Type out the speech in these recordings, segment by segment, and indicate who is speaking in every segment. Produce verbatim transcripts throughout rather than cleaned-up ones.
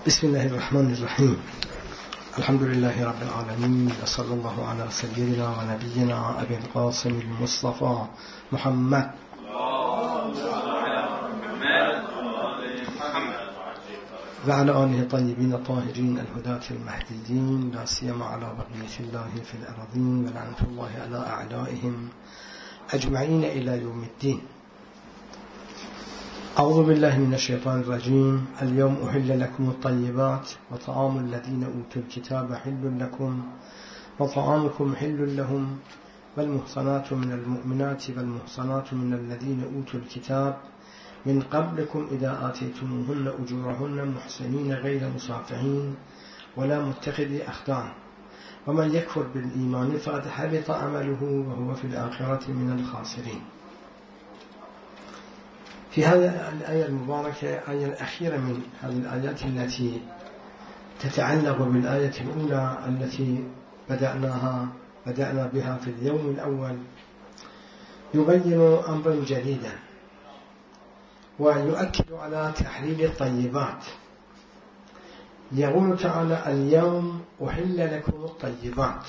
Speaker 1: بسم الله الرحمن الرحيم. الحمد لله رب العالمين، وصلى الله على سيدنا ونبينا أبي القاسم المصطفى محمد وعلى آله الطيبين الطاهرين الهداة المهديين، لا سيما على بقية الله في الأرضين، ولعنة الله على أعدائهم أجمعين إلى يوم الدين. أعوذ بالله من الشيطان الرجيم. اليوم أحل لكم الطيبات وطعام الذين أوتوا الكتاب حل لكم وطعامكم حل لهم، والمحصنات من المؤمنات والمحصنات من الذين أوتوا الكتاب من قبلكم إذا آتيتموهن أجورهن محسنين غير مصافحين ولا متخذي أخدان، ومن يكفر بالإيمان فقد حبط عمله وهو في الآخرة من الخاسرين. في هذه الآية المباركة، الآية الأخيرة من هذه الآيات التي تتعلق بالآية الأولى التي بدأناها بدأنا بها في اليوم الأول، يبين أمرا جديدا ويؤكد على تحليل الطيبات. يقول تعالى: اليوم أحل لكم الطيبات.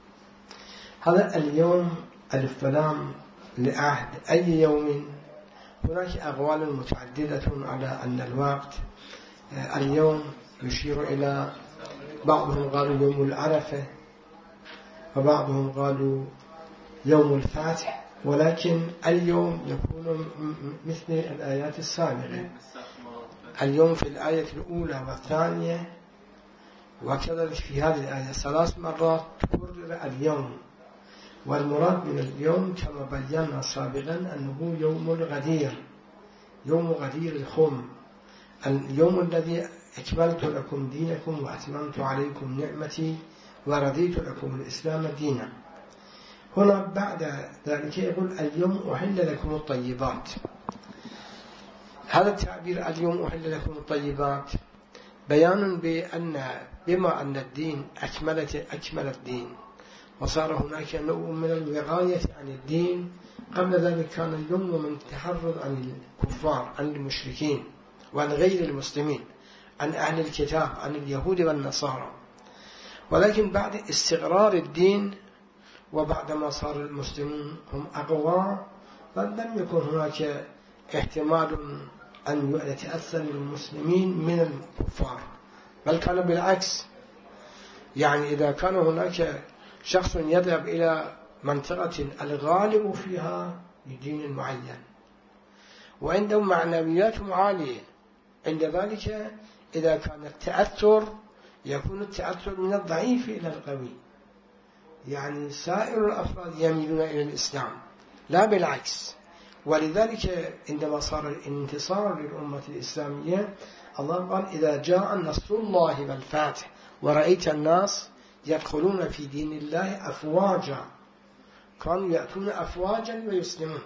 Speaker 1: هذا اليوم ألف لام لعهد أي يوم. هناك أقوال متعددة على أن الوقت اليوم يشير إلى، بعضهم قالوا يوم العرفة، وبعضهم قالوا يوم الفتح، ولكن اليوم يكون مثل الآيات السابقة. اليوم في الآية الأولى والثانية، وكذلك في هذه الآية ثلاث مرات تكرر اليوم، والمراد من اليوم كما بينا سابقا أنه يوم الغدير، يوم غدير الخم، اليوم الذي أكملت لكم دينكم وأتممت عليكم نعمتي ورضيت لكم الإسلام دينا. هنا بعد ذلك يقول: اليوم أحل لكم الطيبات. هذا التعبير اليوم أحل لكم الطيبات بيان بأن بما أن الدين أكملت أكمل الدين، وصار هناك نوع من الوقاية عن الدين. قبل ذلك كان اليوم من التحرر عن الكفار، عن المشركين وعن غير المسلمين، عن أهل الكتاب، عن اليهود والنصارى. ولكن بعد استقرار الدين وبعدما صار المسلمون هم أقوى، فلم يكن هناك احتمال أن يتأثر المسلمين من الكفار، بل كان بالعكس. يعني إذا كان هناك شخص يذهب إلى منطقة الغالب فيها لدين معين وعندهم معنويات عالية، عند ذلك إذا كان التأثر يكون التأثر من الضعيف إلى القوي، يعني سائر الأفراد يميلون إلى الإسلام لا بالعكس. ولذلك عندما صار الانتصار للأمة الإسلامية، الله قال: إذا جاء نصر الله والفتح ورأيت الناس يدخلون في دين الله أفواجا، كانوا يأتون أفواجا ويسلمون.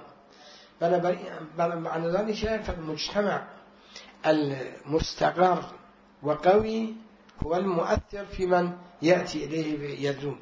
Speaker 1: بل معنى ذلك فالمجتمع المستقر وقوي هو المؤثر في من يأتي إليه يذوب.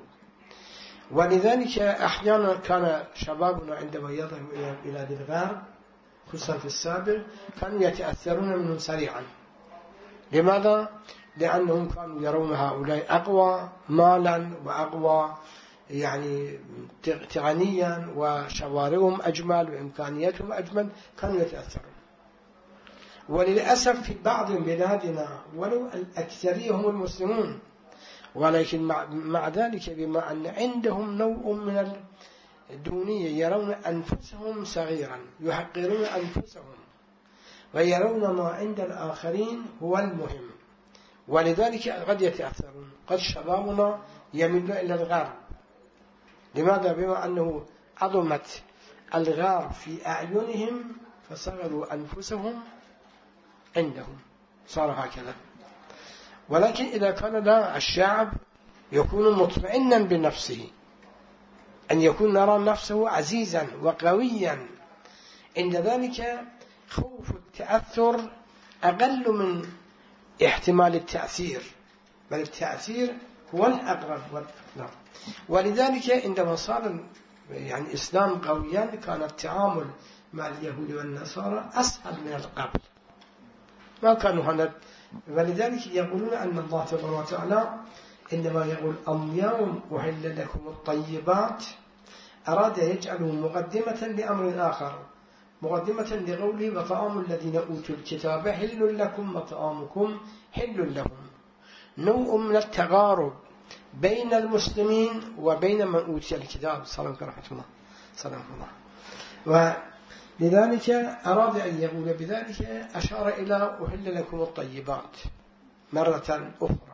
Speaker 1: ولذلك أحيانا كان شبابنا عندما يذهبوا إلى بلاد الغرب خصوصا في السابق كانوا يتأثرون منهم سريعا. لماذا؟ لأنهم كانوا يرون هؤلاء أقوى مالا وأقوى يعني تقنيا، وشوارعهم أجمل وإمكانياتهم أجمل، كانوا يتأثرون. وللأسف في بعض بلادنا ولو الأكثرية هم المسلمون، ولكن مع, مع ذلك بما أن عندهم نوع من الدونية، يرون أنفسهم صغيرا، يحقرون أنفسهم ويرون ما عند الآخرين هو المهم، ولذلك قد يتأثرون. قد شبابنا يميل إلى الغرب. لماذا؟ بما أنه عظمت الغرب في أعينهم فصغروا أنفسهم عندهم، صار هكذا. ولكن إذا كان لا، الشعب يكون مطمئنا بنفسه، أن يكون يرى نفسه عزيزا وقويا، عند ذلك خوف التأثر أقل من احتمال التأثير، بل التأثير هو الأقرب والأقرب. ولذلك عندما صار يعني الإسلام قويا، كان التعامل مع اليهود والنصارى أسهل من القبل. ما كانوا هنا. ولذلك يقولون أن الله تبارك وتعالى إنما يقول اليوم أحل لكم الطيبات، أراد يجعله مقدمة لأمر آخر، مقدمة لقوله وطعام الذين أوتوا الكتاب حل لكم وطعامكم حل لهم، نوع من التقارب بين المسلمين وبين من أوتي الكتاب. سلام ورحمة الله. سلام الله. ولذلك أراد أن يقول بذلك، أشار إلى أحل لكم الطيبات مرة أخرى.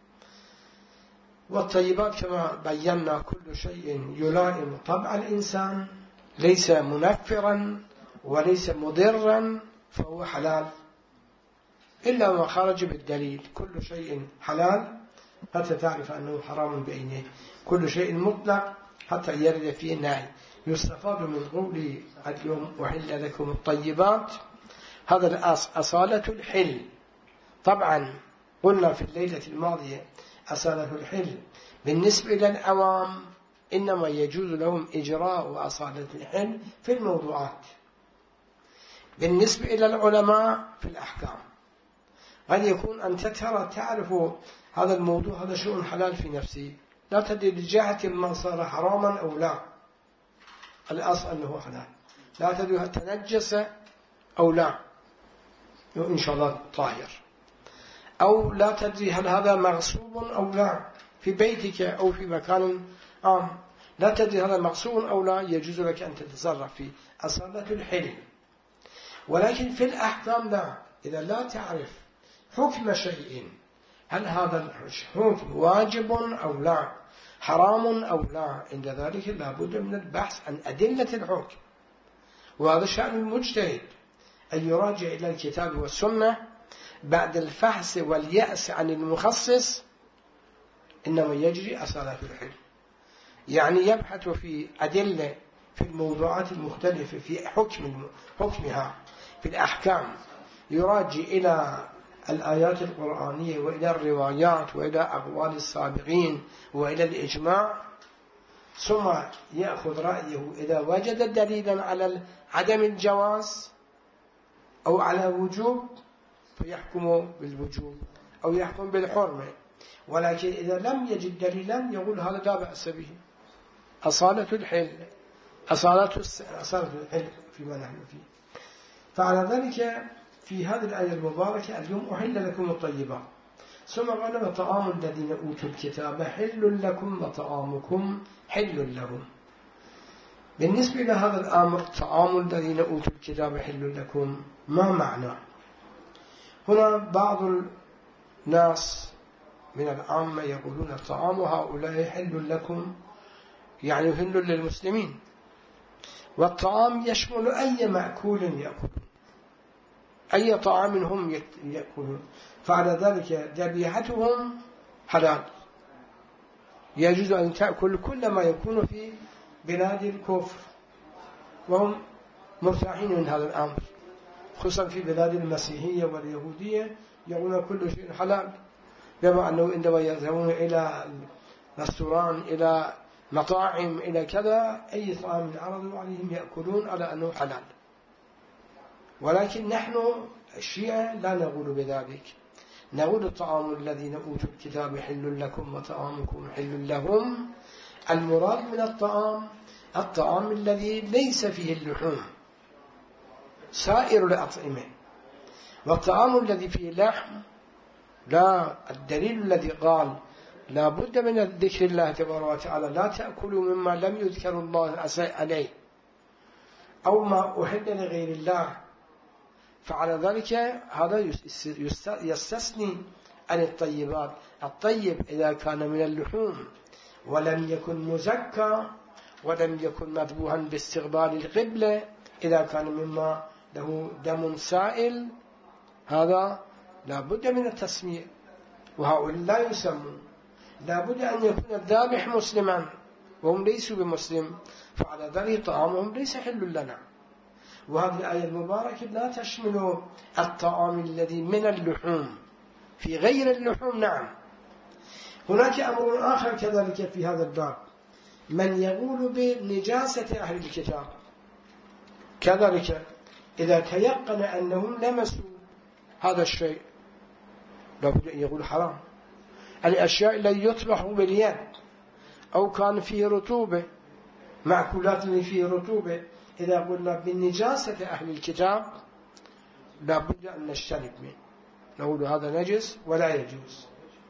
Speaker 1: والطيبات كما بينا كل شيء يلائم طبع الإنسان، ليس منفرا وليس مضرا، فهو حلال إلا ما خرج بالدليل. كل شيء حلال حتى تعرف أنه حرام بعينه، كل شيء مطلق حتى يرد فيه النهي. يستفاد من قول اليوم أحل لكم الطيبات، هذا الأصل أصالة الحل. طبعا قلنا في الليلة الماضية أصالة الحل بالنسبة إلى العوام إنما يجوز لهم إجراء أصالة الحل في الموضوعات، بالنسبة إلى العلماء في الأحكام. قد يكون أنت ترى تعرف هذا الموضوع هذا شيء حلال في نفسه، لا تدري لجهة ما صار حراما أو لا، الأصل أنه حلال، لا تدري هل تنجس أو لا، إن شاء الله طاهر، أو لا تدري هل هذا مغصوب أو لا في بيتك أو في مكان عام، لا تدري هذا مغصوب أو لا، يجوز لك أن تتصرف في أصالة الحل. ولكن في الأحكام لا، إذا لا تعرف حكم شيء، هل هذا الحكم واجب أو لا، حرام أو لا، عند ذلك لا بد من البحث عن أدلة الحكم. وهذا شأن المجتهد أن يراجع إلى الكتاب والسنة بعد الفحص واليأس عن المخصص، إنما يجري أصالة الحل، يعني يبحث في أدلة في الموضوعات المختلفة في حكم حكمها في الأحكام، يراجع إلى الآيات القرآنية وإلى الروايات وإلى أقوال السابقين وإلى الإجماع، ثم يأخذ رأيه إذا وجد دليلا على عدم الجواز أو على وجوب فيحكم بالوجوب أو يحكم بالحرمة. ولكن إذا لم يجد دليلا يقول هذا لا بأس به. أصالة الحل، أصالة أصالة الحل فيما نحن فيه. فعلى ذلك في هذه الآية المباركة اليوم أحل لكم الطيبات، ثم قال وطعام الذين أوتوا الكتاب حل لكم وطعامكم حل لهم. بالنسبة إلى هذا الأمر طعام الذين أوتوا الكتاب حل لكم، ما معنى؟ هنا بعض الناس من العامة يقولون طعام هؤلاء حل لكم، يعني حل للمسلمين، والطعام يشمل أي مأكول يأكل، أي طعام هم يأكلون، فعلى ذلك ذبيحتهم حلال، يجوز أن تأكل كل ما يكون في بلاد الكفر، وهم مرتاحين من هذا الأمر، خصوصا في بلاد المسيحية واليهودية يقولون كل شيء حلال، بما أنه عندما يذهبون إلى رستوران إلى مطاعم إلى كذا أي طعام عرضوا عليهم يأكلون على أنه حلال. ولكن نحن الشيعة لا نقول بذلك، نقول الطعام الذين أوتوا الكتاب حل لكم وطعامكم حل لهم. المراد من الطعام الطعام الذي ليس فيه اللحوم، سائر الأطعمة. والطعام الذي فيه لحم لا، الدليل الذي قال لا بد من ذكر الله تبارك وتعالى لا تأكلوا مما لم يذكر الله عليه أو ما أحل لغير الله، فعلى ذلك هذا يستثني عن الطيبات. الطيب إذا كان من اللحوم ولم يكن مزكى ولم يكن مذبوحا باستقبال القبلة، إذا كان مما له دم سائل هذا لا بد من التسمية، وهؤلاء لا يسمون، لا بد أن يكون الذابح مسلما وهم ليسوا بمسلم، فعلى ذلك طعامهم ليس حل لنا. وهذه الآية المباركة لا تشمل الطعام الذي من اللحوم، في غير اللحوم نعم. هناك أمر آخر كذلك في هذا الباب، من يقول بنجاسة أهل الكتاب كذلك إذا تيقن أنهم لمسوا هذا الشيء لابد أن يقول حرام. الأشياء التي يطبخ باليد أو كان فيه رطوبة، معكولات اللي فيه رطوبة، إذا قلنا بالنجاسة أهل الكتاب لابد أن نجتنب منه، نقول هذا نجس ولا يجوز.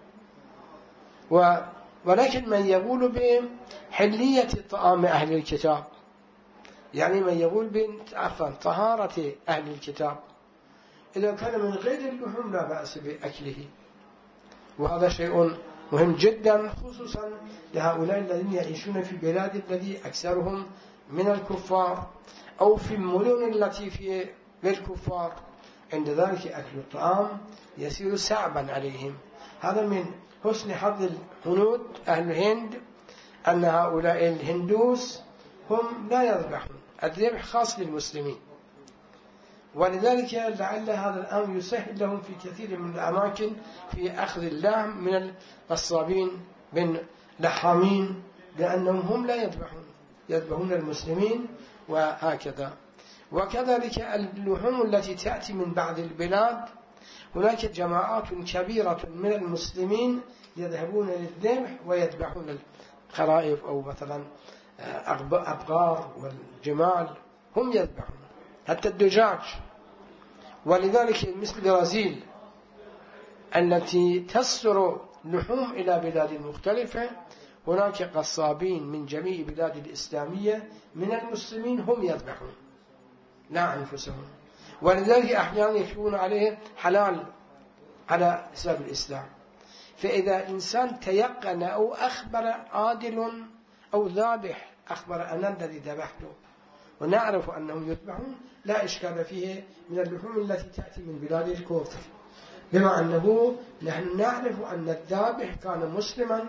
Speaker 1: و ولكن من يقول بحلية طعام أهل الكتاب، يعني من يقول بعفوا طهارة أهل الكتاب، إذا كان من غير اللحوم لا بأس بأكله، وهذا شيء مهم جدا خصوصا لهؤلاء الذين يعيشون في بلاد الذي أكثرهم من الكفار أو في المدن التي في الكفار، عند ذلك أكل الطعام يصير صعبا عليهم. هذا من حسن حظ الهنود أهل الهند أن هؤلاء الهندوس هم لا يذبحون، الذبح خاص للمسلمين، ولذلك لعل هذا الأمر يسهل لهم في كثير من الأماكن في أخذ اللحم من القصابين من لحامين، لأنهم هم لا يذبحون، يذبحون المسلمين وهكذا. وكذلك اللحوم التي تأتي من بعض البلاد، هناك جماعات كبيرة من المسلمين يذهبون للذبح ويذبحون الخرائف أو مثلا أبقار والجمال، هم يذبحون حتى الدجاج. ولذلك مثل البرازيل التي تصدر لحوم إلى بلاد مختلفة، هناك قصابين من جميع بلاد الإسلامية من المسلمين هم يذبحون لا أنفسهم، ولذلك أحيانا يكون عليه حلال على حساب الإسلام. فإذا إنسان تيقن أو أخبر عادل أو ذابح أخبر أنا الذي ذبحته ونعرف أنهم يذبحون، لا إشكال فيه من اللحوم التي تأتي من بلاد الكفر، بما أنه نحن نعرف أن الذابح كان مسلما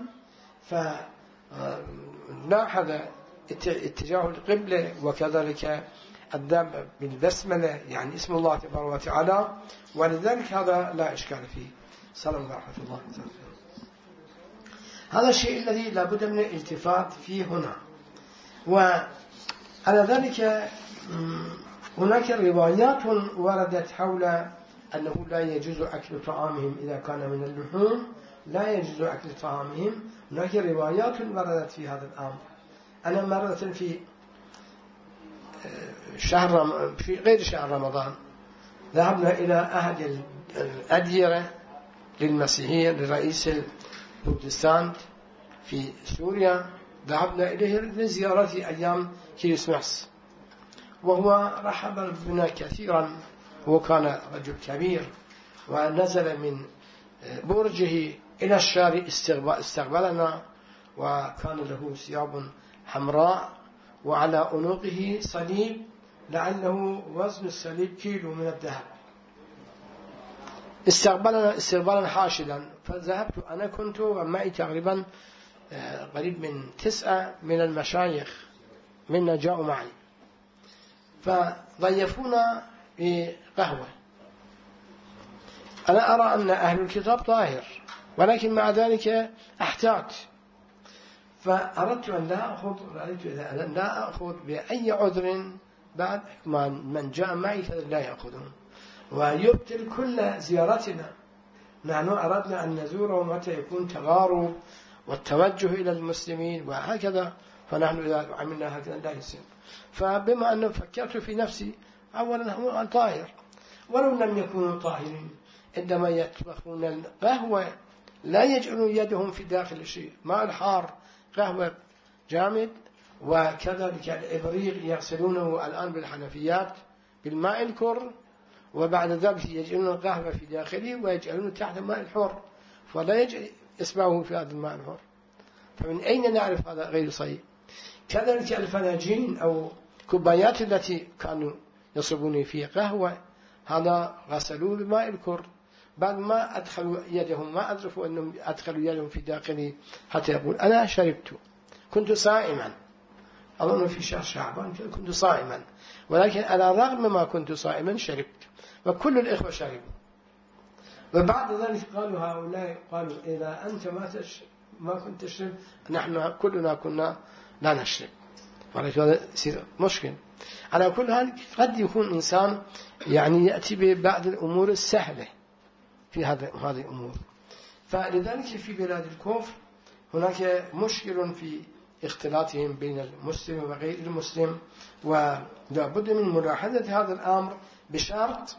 Speaker 1: فلاحظ اتجاه القبلة، وكذلك الذبح بالبسملة يعني اسم الله تبارك وتعالى، ولذلك هذا لا إشكال فيه. سلام ورحمة الله. هذا الشيء الذي لابد من الالتفات فيه هنا. وعلى ذلك هناك روايات وردت حول أنه لا يجوز أكل طعامهم إذا كان من اللحوم، لا يجوز أكل طعامهم. هناك روايات وردت في هذا الأمر. أنا مرة في شهر في غير شهر رمضان ذهبنا إلى أحد الأديرة للمسيحية لرئيس البروتستانت في سوريا، ذهبنا إليه لزيارة أيام كريسماس، وهو رحب بنا كثيرا. هو كان رجل كبير ونزل من برجه إلى الشارع استقبلنا، وكان له ثياب حمراء وعلى عنقه صليب لعله وزن الصليب كيلو من الذهب. استقبلنا استقبالا حاشدا، فذهبت أنا كنت ومعي تقريبا قريب من تسعة من المشايخ منا جاءوا معي، فضيفونا بقهوة. أنا أرى أن أهل الكتاب طاهر، ولكن مع ذلك أحتاط، فأردت أن لا أخذ رأيت إذا لا أخذ بأي عذر بعد من جاء معي لا يأخذون ويبطل كل زيارتنا. نحن أردنا أن نزوره متى يكون تغارب والتوجه إلى المسلمين وهكذا، فنحن إذا عملنا هكذا لا يصير. فبما أنه فكرت في نفسي أولا هو طاهر، ولو لم يكونوا طاهرين عندما يطبخون القهوة لا يجعلون يدهم في داخل الشيء، ماء الحار قهوة جامد، وكذلك الإبريق يغسلونه الآن بالحنفيات بالماء الكر، وبعد ذلك يجعلون القهوة في داخله ويجعلونه تحت الماء الحر، فلا يجعل إصبعه في هذا الماء الحر. فمن أين نعرف هذا غير صحيح؟ كذلك الفناجين أو كوبايات التي كانوا يصبون فيها قهوة، هذا غسلوه بماء الكر، بعد ما أدخلوا يدهم ما أدركوا أنهم أدخلوا يدهم في داخله حتى يقول أنا شربت، كنت صائما، أظن في شهر شعبان كنت صائما، ولكن على الرغم ما كنت صائما شربت، وكل الإخوة شربوا. وبعد ذلك قالوا هؤلاء قالوا إذا أنت ما تش ما كنت تشرب نحن كلنا كنا لا نشرب، ولكن هذا يصير مشكل. على كل حال قد يكون إنسان يعني يأتي ببعض الأمور السهلة في هذه هذه الأمور. فلذلك في بلاد الكفر هناك مشكل في اختلاطهم بين المسلم وغير المسلم، ولا بد من ملاحظة هذا الأمر بشرط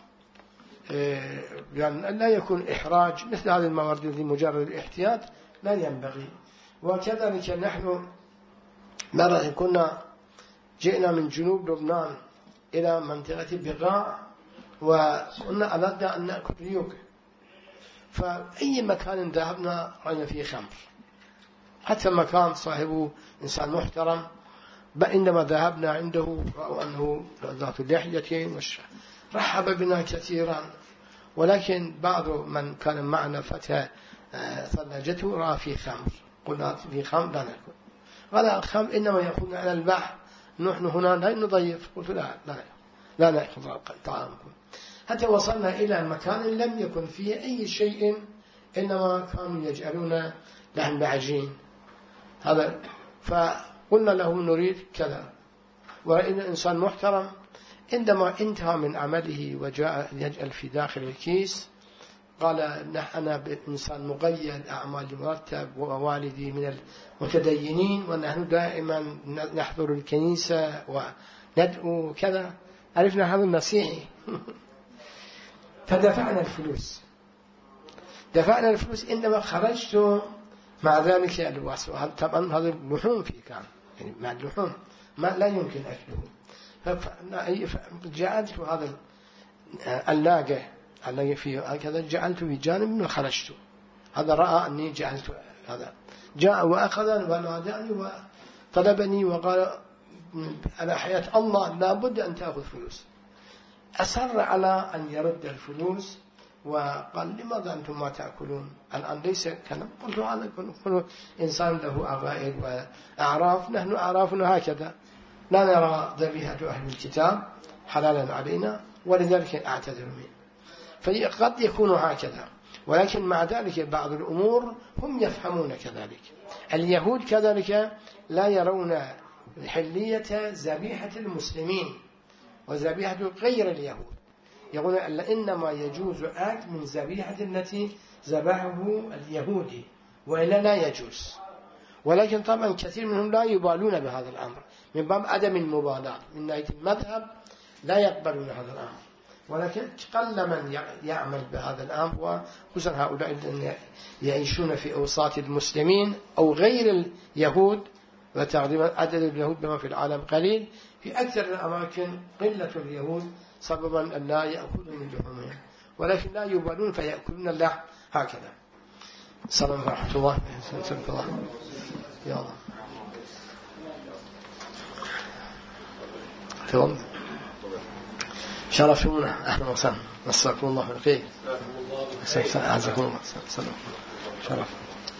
Speaker 1: يعني لا يكون إحراج. مثل هذه الموارد لمجرد الاحتياط لا ينبغي. وكذلك نحن مرة كنا جئنا من جنوب لبنان إلى منطقة بقاع، وكنا أردنا أن نأكل ريوق، فأي مكان ذهبنا رأينا فيه خمر، حتى مكان صاحبه إنسان محترم، عندما ذهبنا عنده رأوا أنه ذات اللحية رحب بنا كثيرا، ولكن بعض من كان معنا فتى ثلاجته رأى فيه خمر، قلنا فيه خمر لا نأكل. قال الخمر إنما يكون على البحر، نحن هنا لا نضيف. قلت لا لا لا نأخذ طعامكم. حتى وصلنا إلى مكان لم يكن فيه أي شيء، إنما كانوا يجعلون لحم بعجين هذا. فقلنا له نريد كذا، وإن إنسان محترم عندما انتهى من عمله وجاء يجعل في داخل الكيس قال أنا إنسان مقيد، أعمالي مرتب، ووالدي من المتدينين، ونحن دائما نحضر الكنيسة وندعو كذا. عرفنا هذا المسيحي. فدفعنا الفلوس دفعنا الفلوس عندما خرجت مع ذلك الواس، طبعا هذا اللحوم فيه كان يعني مع اللحوم ما لا يمكن أكله. فجعلت هذا اللاقة الذي فيه هكذا جعلته في جانب وخرجت. هذا رأى أني جعلت هذا، جاء وأخذ ونادعني وطلبني وقال على حياة الله لا بد أن تأخذ فلوس. أصر على أن يرد الفلوس وقال لماذا أنتم ما تأكلون الآن؟ ليس كلام. قلت هذا كل إنسان له عقائد وأعراف، نحن أعرافنا هكذا، لا نرى ذبيحة أهل الكتاب حلالا علينا، ولذلك أعتذر منه. فقد يكون هكذا، ولكن مع ذلك بعض الأمور هم يفهمون كذلك. اليهود كذلك لا يرون حلية ذبيحة المسلمين وذبيحة غير اليهود، يقولون إنما يجوز أكل من ذبيحة التي ذبحه اليهودي، وإلا لا يجوز. ولكن طبعا كثير منهم لا يبالون بهذا الأمر من باب عدم المبالاة، من ناحية المذهب لا يقبلون هذا الأمر. ولكن قل من يعمل بهذا الأمر، وخصوصا هؤلاء الذين يعيشون في أوساط المسلمين أو غير اليهود، وتقريبا عدد اليهود بما في العالم قليل، في أكثر الأماكن قلة اليهود سببا أن لا يأكلون من لحومهم، ولكن لا يبالون فيأكلون اللحم هكذا. السلام ورحمة الله وبركاته. يا الله تفضل شرفتونا، أهلا وسهلا، مساكم الله بالخير. أعزكم الله، سلام شرف.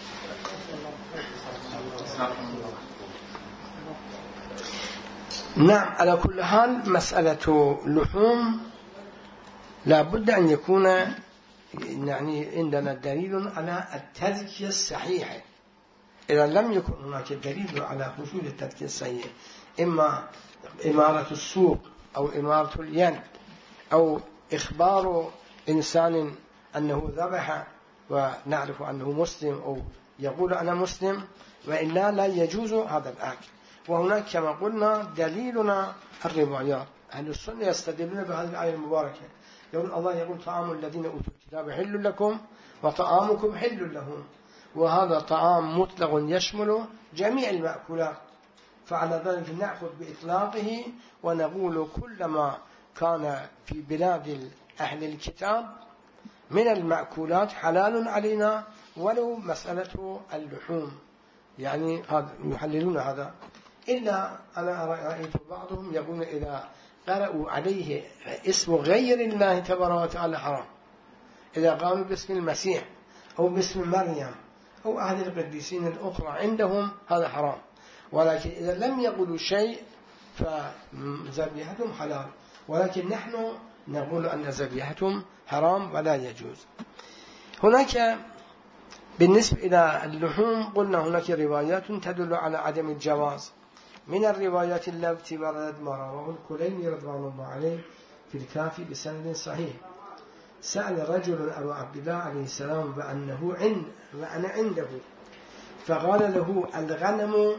Speaker 1: نعم، على كل حال مسألة اللحوم لا بد أن يكون يعني عندنا دليل على التذكية الصحيحة. إذا لم يكن هناك دليل على حصول التذكية الصحيحة، إما إمارة السوق أو إمارة اليد أو إخبار إنسان أنه ذبح ونعرف أنه مسلم أو يقول أنا مسلم، وإلا لا يجوز هذا الأكل. وهناك كما قلنا دليلنا الروايات. أهل السنة يستدلون بهذه الآية المباركة، يقول الله يقول طعام الذين أوتوا الكتاب حل لكم وطعامكم حل لهم، وهذا طعام مطلق يشمل جميع المأكولات، فعلى ذلك نأخذ بإطلاقه ونقول كل ما كان في بلاد أهل الكتاب من المأكولات حلال علينا، ولو مسألة اللحوم يعني هذا يحللون هذا. إلا أنا رأيت بعضهم يقول إذا قرأوا عليه اسم غير الله تبارك وتعالى حرام، إذا قالوا باسم المسيح أو باسم مريم أو أهل القديسين الأخرى عندهم هذا حرام. ولكن إذا لم يقولوا شيء فذبيحتهم حلال، ولكن نحن نقول أن ذبيحتهم حرام ولا يجوز. هناك بالنسبة إلى اللحوم قلنا هناك روايات تدل على عدم الجواز. من الروايات التي وردت ما رواه الكليني رضوان الله عليه في الكافي بسند صحيح. سأل رجل أبو عبد الله عليه السلام بأنه عند وأنا عنده، فقال له: الغنم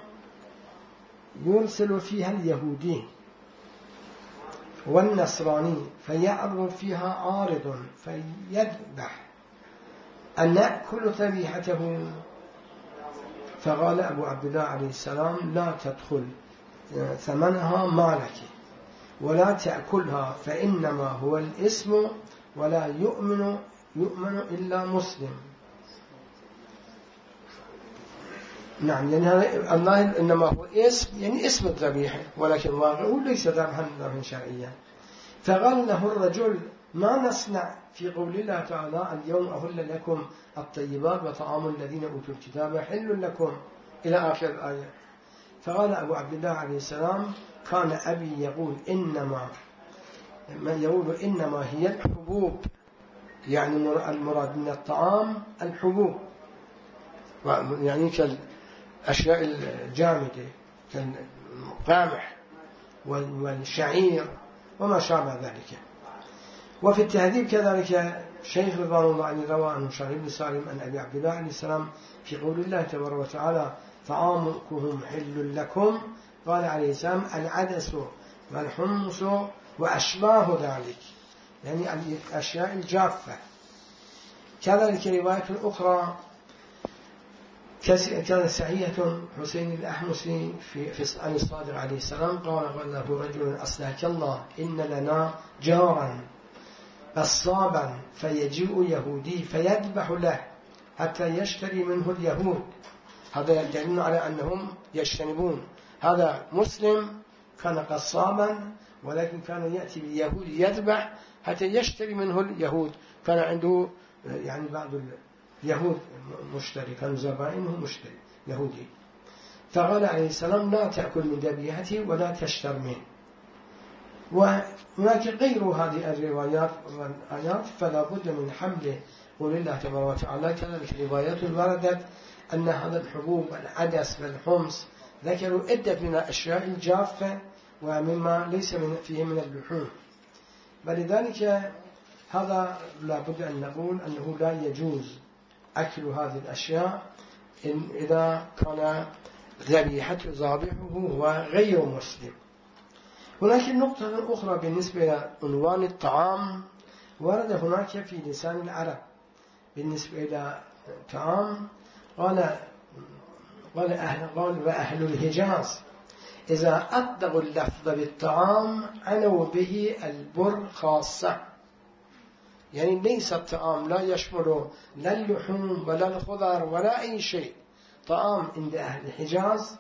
Speaker 1: يرسل فيها اليهودي والنصراني فيعرض فيها عارض فيذبح، أن نأكل ذبيحته؟ فقال أبو عبد الله عليه السلام: لا تدخل ثمنها مالك ولا تأكلها، فإنما هو الاسم ولا يؤمن يؤمن إلا مسلم. نعم، يعني هذا الله إنما هو اسم، يعني اسم الذبيحة، ولكن واقعه ليس ذبحا ذبحا شرعيا. فقال له الرجل: ما نصنع في قول الله تعالى: اليوم أهل لكم الطيبات وطعام الذين أوتوا الكتاب حل لكم، إلى آخر الآية. فقال أبو عبد الله عليه السلام: كان أبي يقول إنما يقول إنما هي الحبوب، يعني المراد من الطعام الحبوب، يعني كالأشياء الجامدة كالقمح والشعير وما شابه ذلك. وفي التهذيب كذلك شيخ رضوان الله عنه روى عن شريح بن سالم أن أبي عبد الله عليه السلام في قول الله تبارك وتعالى: طعامكم حل لكم، قال عليه السلام: العدس والحمص وأشباه ذلك، يعني الأشياء الجافة. كذلك رواية أخرى كانت صحيحة حسين الأحمسي في في عن الصادق عليه السلام قال: قال له رجل: أصلحك الله، إن لنا جارا قصابا فيجيء يهودي فيذبح له حتى يشتري منه اليهود. هذا يدل على أنهم يجتنبون. هذا مسلم كان قصابا، ولكن كان يأتي باليهود يذبح حتى يشتري منه اليهود. كان عنده يعني بعض اليهود مشتري، كان زبائنه مشتري يهودي. فقال عليه السلام: لا تأكل من ذبيحته ولا تشتر منه. وهناك غير هذه الروايات والآيات فلا بد من حمله قول الله تبارك وتعالى. كذلك روايات وردت أن هذا الحبوب العدس والحمص ذكروا عدة من الأشياء الجافة ومما ليس من فيه من اللحوم. فلذلك هذا لا بد أن نقول أنه لا يجوز أكل هذه الأشياء إن إذا كان ذبيحة ذابحه هو غير مسلم. هناك نقطة أخرى بالنسبة إلى عنوان الطعام، ورد هناك في لسان العرب بالنسبة إلى الطعام قال قال أهل قال وأهل الحجاز إذا أطلقوا اللفظ بالطعام عنوا به البر خاصة، يعني ليس الطعام لا يشمل لا اللحوم ولا الخضر ولا أي شيء. طعام عند أهل الحجاز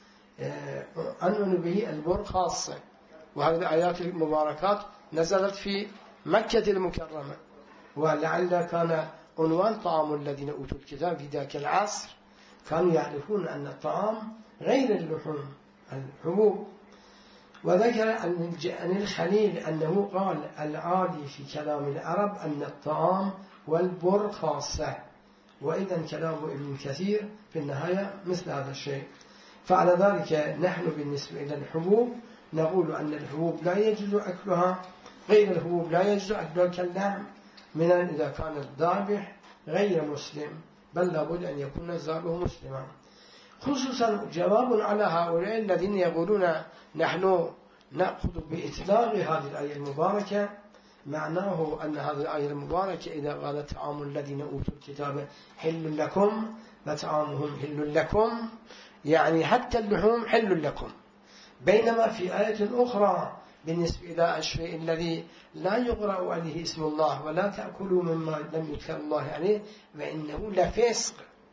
Speaker 1: عنوا به البر خاصة. وهذه الآيات المباركات نزلت في مكة المكرمة، ولعل كان عنوان طعام الذين أوتوا الكتاب في ذاك العصر كانوا يعرفون أن الطعام غير اللحوم الحبوب. وذكر عن الخليل أنه قال: العادي في كلام العرب أن الطعام والبر خاصة. وإذا كلام ابن كثير في النهاية مثل هذا الشيء. فعلى ذلك نحن بالنسبة إلى الحبوب نقول أن الحبوب لا يجوز أكلها، غير الحبوب لا يجوز أكلها كاللحم من إذا كان الذابح غير مسلم، بل لابد أن يكون الذابح مسلما. خصوصا جواب على هؤلاء الذين يقولون نحن نأخذ بإطلاق هذه الآية المباركة، معناه أن هذه الآية المباركة إذا قالت طعام الذين أوتوا الكتاب حل لكم وطعامهم حل لكم، يعني حتى اللحوم حل لكم. بينما في آية أخرى بالنسبة إلى الشيء الذي لا يقرأ عليه اسم الله ولا تأكلوا مما لم يذكر الله عليه فإنه لفسق،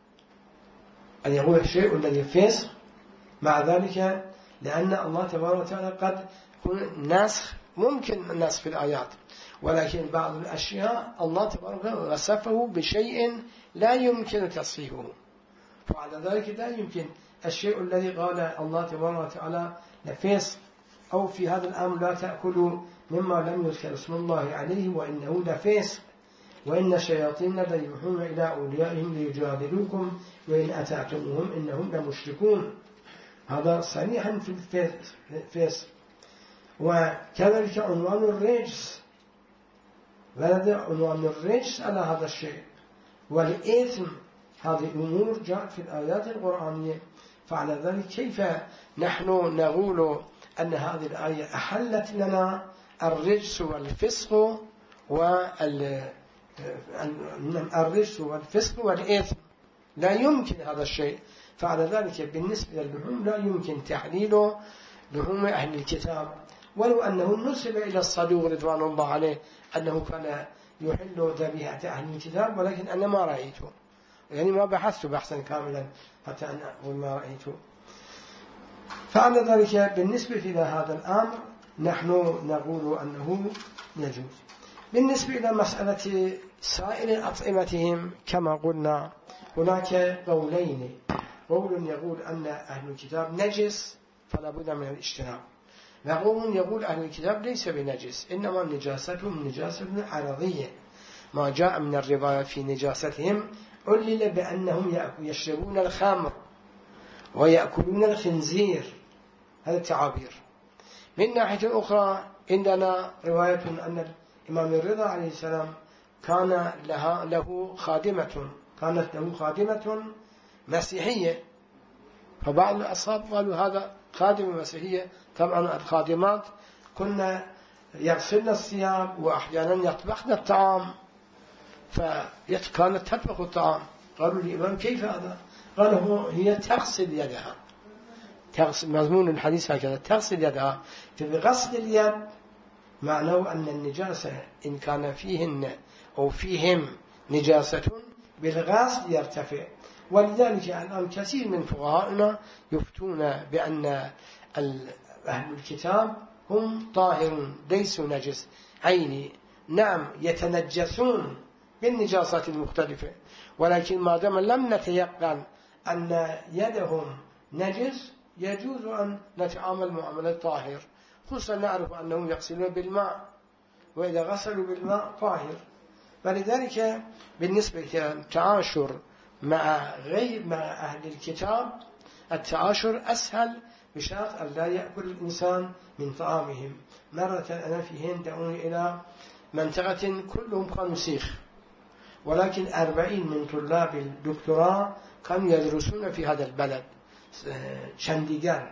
Speaker 1: أن يقول الشيء الذي فسق. مع ذلك لأن الله تبارك وتعالى قد نسخ، ممكن نسخ في الآيات، ولكن بعض الأشياء الله تبارك وتعالى وصفه بشيء لا يمكن تصفيحه، فعلى ذلك لا يمكن الشيء الذي قال الله تبارك وتعالى لفسق، أو في هذا الأمر لا تأكلوا مما لم يذكر اسم الله عليه وإنه لفسق، وإن الشياطين ليوحون إلى أوليائهم ليجادلوكم وإن أتعتموهم إنهم لمشركون. هذا صريحا في الفسق. وكذلك عنوان الرجس، ورد عنوان الرجس على هذا الشيء، والإثم، هذه أمور جاءت في الآيات القرآنية. فعلى ذلك كيف نحن نقول أن هذه الآية أحلت لنا الرجس والفسق وال الرجس والفسق والإثم؟ لا يمكن هذا الشيء. فعلى ذلك بالنسبة للحوم لا يمكن تحليله لحوم أهل الكتاب، ولو أنه نسب إلى الصدوق رضوان الله عليه أنه كان يحل ذبيحة أهل الكتاب، ولكن أنا ما رأيته، يعني ما بحثت بحثا كاملا حتى أن أقول ما رأيته. فعلى ذلك بالنسبة إلى هذا الأمر نحن نقول أنه يجوز. بالنسبة إلى مسألة سائر أطعمتهم كما قلنا هناك قولين، قول يقول أن أهل الكتاب نجس فلا بد من الاجتناب، وقول يقول أهل الكتاب ليس بنجس، إنما نجاستهم نجاسة عرضية، ما جاء من الرواية في نجاستهم علل بأنهم يشربون الخمر ويأكلون الخنزير، هذا التعابير. من ناحية أخرى عندنا رواية أن الإمام الرضا عليه السلام كان لها له خادمة كانت له خادمة مسيحية، فبعض الأصحاب قالوا هذا خادمة مسيحية. طبعا الخادمات كنا يغسلن الثياب وأحيانا يطبخن الطعام، فكانت تطبخ الطعام. قالوا الإمام كيف هذا؟ قال هو هي تغسل يدها، تغسل، مضمون الحديث هكذا، تغسل يدها. فبغسل اليد معناه أن النجاسة إن كان فيهن أو فيهم نجاسة بالغسل يرتفع. ولذلك الآن كثير من فقهاءنا يفتون بأن أهل الكتاب هم طاهرون ليسوا نجس عيني. نعم يتنجسون بالنجاسات المختلفة، ولكن ما دام لم نتيقن أن يدهم نجس يجوز أن نتعامل معاملة طاهر، خصوصا نعرف أنهم يغسلون بالماء، وإذا غسلوا بالماء طاهر. فلذلك بالنسبة للتعاشر مع غير مع أهل الكتاب التعاشر أسهل بشرط أن لا يأكل الإنسان من طعامهم. مرة أنا في هند دعوني إلى منطقة كلهم كانوا سيخ، ولكن أربعين من طلاب الدكتوراه كانوا يدرسون في هذا البلد شنديغر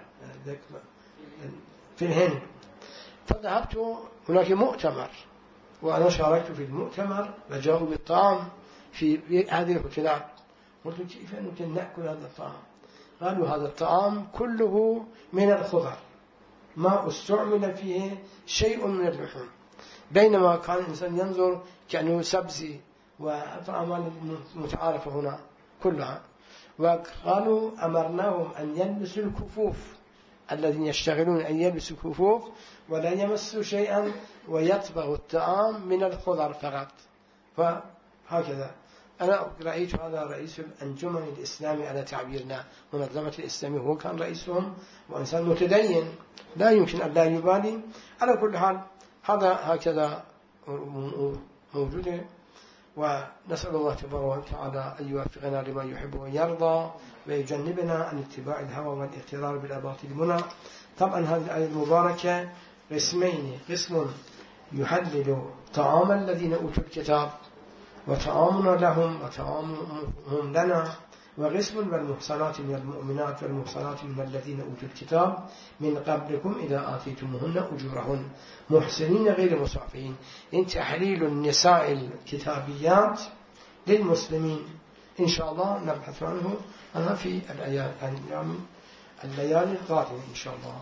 Speaker 1: في الهند. فذهبت هناك مؤتمر وأنا شاركت في المؤتمر، وجاءوا بالطعام في هذه الهوتيلات. قلت كيف يمكن نأكل هذا الطعام؟ قالوا هذا الطعام كله من الخضر، ما استعمل فيه شيء من اللحوم، بينما كان الإنسان ينظر كأنه سبزي وأطعام متعارفة هنا كلها. وقالوا أمرناهم أن يلبسوا الكفوف، الذين يشتغلون أن يلبسوا الكفوف ولا يمسوا شيئا ويطبخوا الطعام من الخضر فقط. فهكذا أنا رأيت هذا رئيس الأنجمن الإسلامي على تعبيرنا، منظمة الإسلامية، هو كان رئيسهم وإنسان متدين لا يمكن أن لا يبالي. على كل حال هذا هكذا موجود، ونسأل الله تبارك وتعالى أن يوفقنا لما يحب ويرضى ويجنبنا عن اتباع الهوى والاغترار بالأباطيل المنى. طبعا هذه الآية المباركة قسمين، قسم يحلل طعام الذين أوتوا الكتاب وطعامنا لهم وطعامهم لنا، وقسم والمحصنات من المؤمنات والمحصنات من الذين أوتوا الكتاب من قبلكم إذا آتيتموهن أجورهن محسنين غير مسافحين. إن تحليل النساء الكتابيات للمسلمين إن شاء الله نبحث عنه أنا في الليالي القادمة إن شاء الله.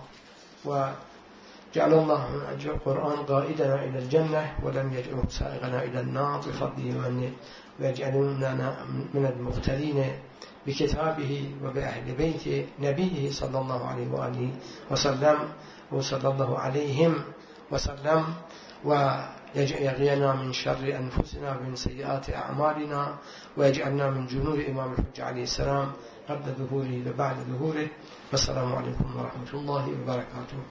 Speaker 1: وجعل الله من أجل القرآن قائدنا إلى الجنة ولم يجعله سائغنا إلى النار بفضله ومنه، ويجعلنا من المقتدين بكتابه وبأهل بيت نبيه صلى الله عليه وآله وسلم وصلى الله عليهم وسلم، ويجعلنا من شر أنفسنا ومن سيئات أعمالنا، ويجعلنا من جنود إمام الحجة عليه السلام قبل ظهوره وبعد ظهوره. والسلام عليكم ورحمة الله وبركاته.